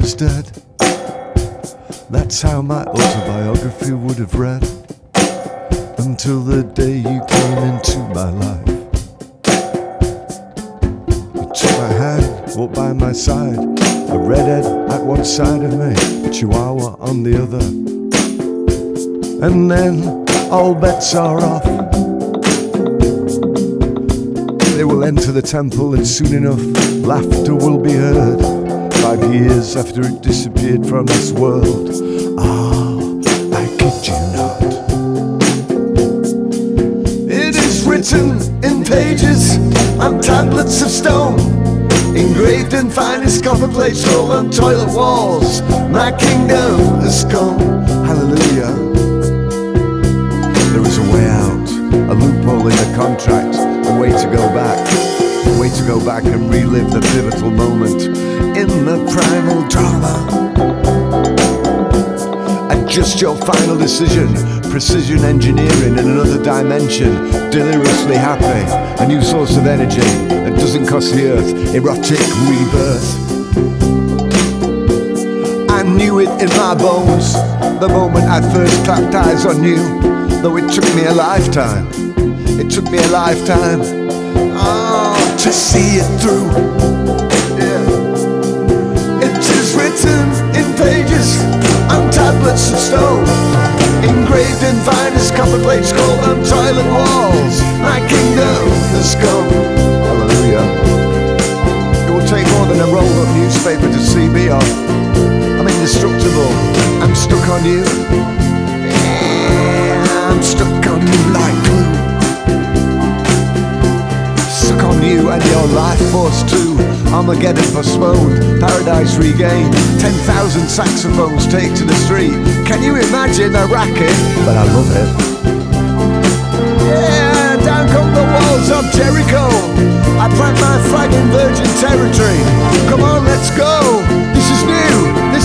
was dead. That's how my autobiography would have read, until the day you came into my life. You took my hand, walked by my side, a redhead at one side of me, a chihuahua on the other. And then all bets are off. They will enter the temple and soon enough laughter will be heard. 5 years after it disappeared from this world. I kid you not. It is written in pages on tablets of stone, engraved in finest copper plates rolled on toilet walls. My kingdom has come, hallelujah. There is a way out, a loophole in the contract, a way to go back. A way to go back and relive the pivotal moment in the primal drama. Adjust your final decision, precision engineering in another dimension. Deliriously happy, a new source of energy that doesn't cost the earth. Erotic rebirth. I knew it in my bones the moment I first clapped eyes on you, though it took me a lifetime. It took me a lifetime. To see it through. Yeah. It is written in pages on tablets of stone, engraved in finest copper plates scrolled on toilet walls. My kingdom has come, hallelujah. It will take more than a rolled-up newspaper to see me off. I'm indestructible. I'm stuck on you. Yeah, I'm stuck on you like glue. You and your life force too. Armageddon postponed, paradise regained. 10,000 saxophones take to the street. Can you imagine the racket? But I love it. Yeah, down come the walls of Jericho. I plant my flag in virgin territory. Come on, let's go. This is new.